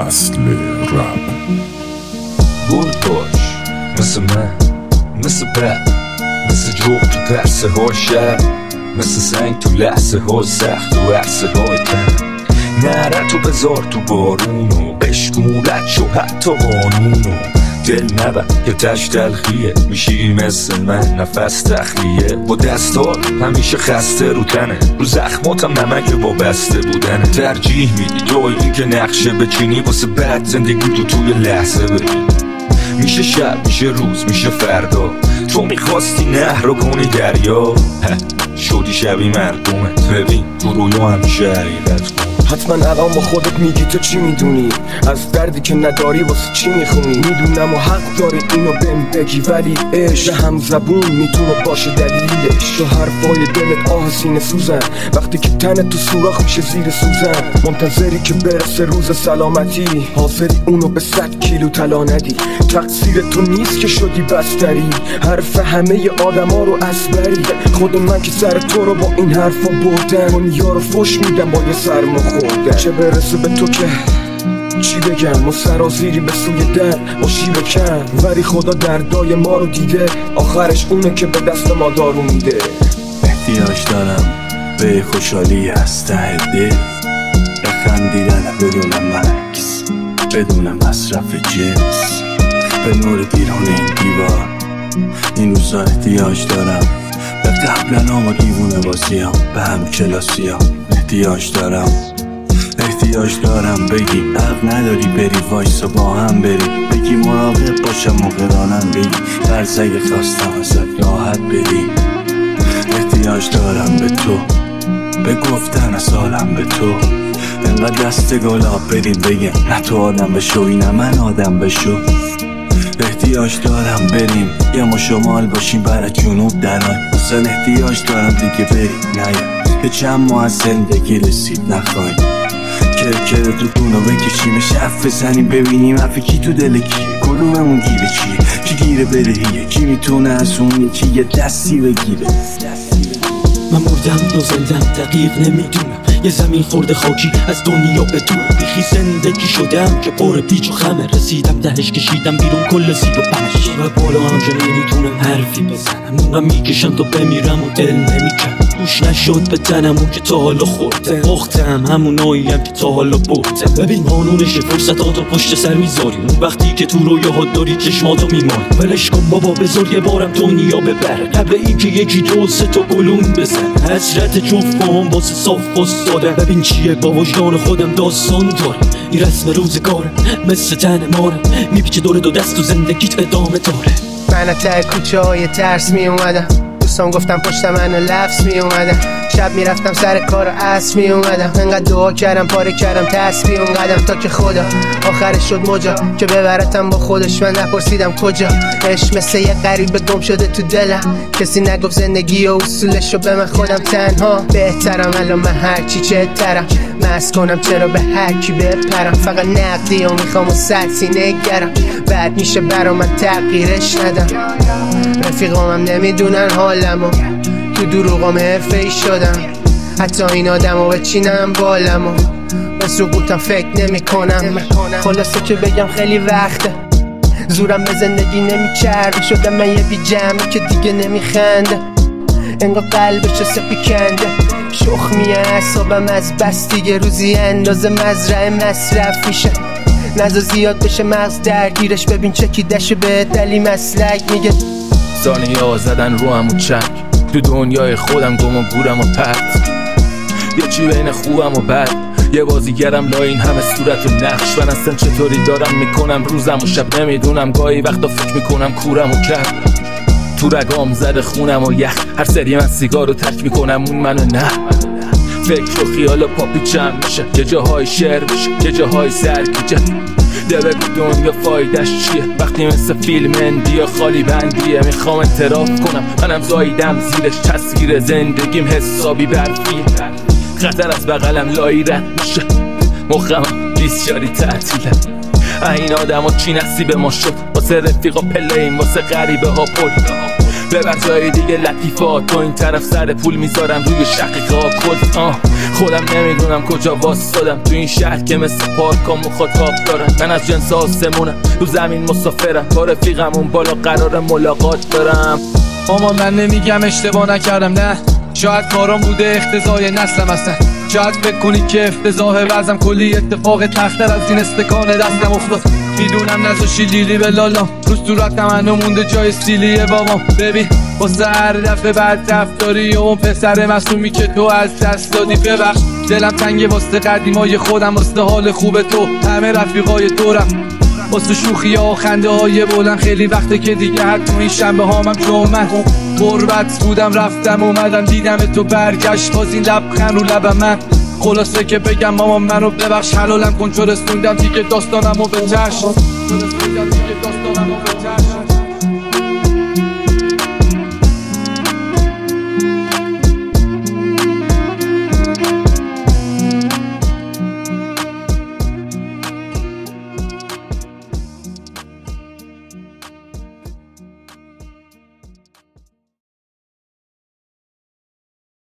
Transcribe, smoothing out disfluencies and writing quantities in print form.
اصل رپ. برد باش مثل من، مثل بد، مثل جوق تو پرسه های شب، مثل سنگ تو لحظه های سخت و عرصه های تن. نره تو بذار تو بارونو، بشکولت شو حتی قانونو. دل نبر که تش تلخیه، میشی مثل من نفس تخلیه. با دستات همیشه خسته رو تنه، رو زخماتم نمک وابسته بودنه. ترجیح میدی جای این که نقشه بچینی واسه بعد زندگی تو توی لحظه ببین. میشه شب، میشه روز، میشه فردا، تو میخواستی نهر رو کنی دریا. شدی شبی مردمت، ببین تو رویا همیشه حقیقت کن. حتما الان با خودت میگی تو چی میدونی، از دردی که نداری واسه چی میخونی. میدونم و حق داری اینو بهم بگی، ولی عشق هم زبون میتونه باشه دلیلش. تو حرفای دلت آه سینه سوزن، وقتی که تنت تو سوراخ میشه زیر سوزن. منتظری که برسه روز سلامتی، حاضری اونو به 100 کیلو طلا ندی. تقصیر تو نیست که شدی بستری، حرف همه آدما رو اسبری. خود من که سر تو رو با این حرفا بردم، دنیا رو فش میدم با یه سرما خوردن. چه برسه به تو که چی بگم، ما سرازیری به سوی در باشی بکن. ولی خدا دردای ما رو دیده، آخرش اونه که به دست ما دارو میده. احتیاج دارم به خوشحالی از ته دل، بخندیدن بدون مکس، بدون مصرف جنس، به نور بیرون این دیوار. این روزا احتیاج دارم به قبلنام و دیوونه بازیام، به هم کلاسیام. احتیاج دارم بگی حق نداری بری، وایسا با هم بریم. بگی مراقب باشم موقع رانم، بگی قرض اگه خواستم ازت راحت بدی. احتیاج دارم به تو، به گفتن از حالم به تو. انقدر دست گلاب بریم بگیم نه تو آدم بشو، نه من آدم بشو. احتیاج دارم بریم یه ما شمال باشیم برای جنوب دران. اصلا احتیاج دارم دیگه بریم نیا که چند ماه از زندگی رسید نخواهیم. کرکر تو دونو بکشیم، شف بزنیم ببینیم حرف کی تو دل کیه، کدوممون گیره چیه، کی گیره بدهیه، کی میتونه از اون یکی یه دستی بگیره. من مردم و زندم دقیق نمیدونم، یه زمین خورده خاکی از دنیا بدونم. بیخی زندگی شدم که پر پیچ و خمه، رسیدم دهش کشیدم بیرون کل زیر و بمش. و بالا هم که نمیتونم حرفی بزنم، اونم میکشم تا بمیرم و دل نمیکنم. گوش نشد به تنم اون که تا حالا خوردم، باختم هموناییم که تا حالا بردم. ببین قانونش فرصتاتو پشت سر میذاری، اون وقتی که تو رویاهات داری چشماتو میمانی. ولش کن بابا بذار یه بارم دنیا ببره، قبل این که یکی دو سه تا گلون بزن. حسرت جفت با هم واسه صاف دادم. ببین چیه با وجدان خودم داستان دارم، این رسم روزگارم مثل تن مارم، میپیچه دور دو دست و زندگیت ادامه داره. من ته کوچه های ترس می اومدم، دوستان گفتم پشت منو لفظ می اومدم. شب میرفتم سر کار و عصر می اومدم، انقدر دعا کردم پاره کردم تسبیح اون قدم، تا که خدا آخرش شد مجا که ببرتم با خودش. من نپرسیدم کجا، عشق مثل یه غریب گم شده تو دلم. کسی نگفت زندگی و اصولشو به من، خودم تنها بهترم. الان من هرچی چهترم، مست کنم چرا به هرکی بپرم. فقط نقدی و میخوام و سلسی نگرم، بعد میشه برا من تغییرش ندم. رفیقامم نمیدونن حالمو، تو دروغام حرفه‌ای شدم. حتی این آدمو بچینم بالمو، به سقوطم فکر نمی کنم. خلاصه که بگم خیلی وقته زورم به زندگی نمیچرده، شدم من یه بی جمعی که دیگه نمیخنده. انگار قلبشو سپی کنده، شخ میه اعصابم از بس دیگه. روزی اندازه مزرعه مصرف میشه، نزا زیاد بشه مغز درگیرش. ببین چکیدش به دلی مسلک میگه ثانیه ها زدن رو هم و چک، تو دنیای خودم گم و گورم و پرد. یه چی بین خوبم و بد، یه بازیگرم لا این همه صورت و نقش. من اصلا چطوری دارم میکنم روزم و شب نمیدونم. گاهی وقتا فکر میکنم کورم و کرد، تو رگام زده خونم و یخ. هر سری من سیگار رو ترک میکنم اون منو نه. فکر و خیال و پاپیچم میشه، یه جاهای شعر میشه یه جاهای سرگیجه. ده بگو دنیا فایدش چیه وقتی مثل فیلم اندیا خالی بندیه. میخوام اعتراف کنم منم زاییدم زیرش، تصویر زندگیم حسابی برفیه. خطر از بغلم لایی رد میشه، مخم بیسیاری تعطیله. این آدم ها چی نصیب ما شد، واسه رفیقا پلیم واسه غریبه ها پل. ببر جای دیگه لطیفات، تو این طرف سر پول میذارم روی شقیقات. خودم نمیدونم کجا واسادم تو این شهر که مثل پارکا مخاطب دارن. من از جنس آسمونم رو زمین مسافرم، با رفیقم اون بالا قرار ملاقات دارم. ماما من نمیگم اشتباه نکردم، نه شاید کارام بوده اختزای نسلم هستن. شاید فکر کنی که افتضاح وزم کلی اتفاق تختر از این استکان دستم افتاد. میدونم نذاشی لیلی به لالام، رو صورتم هنو مونده جای سیلی بابام. ببین واسه هر دفعه بعد رفتاری و اون پسر معصومی که تو از دست دادی ببخش. دلم تنگه واسه قدیمای خودم، واسه حال خوب تو همه رفیقای دورم، واسه شوخی ها و خنده های بلند. خیلی وقته که دیگه حتی این شنبه هامم جمعه غربت بودم رفتم اومدم دیدم تو برگشت، باز این لبخند رو لبم من. خلاصه که بگم ماما منو ببخش، حلالم کن چو رسوندم دیگه داستانمو به چشم.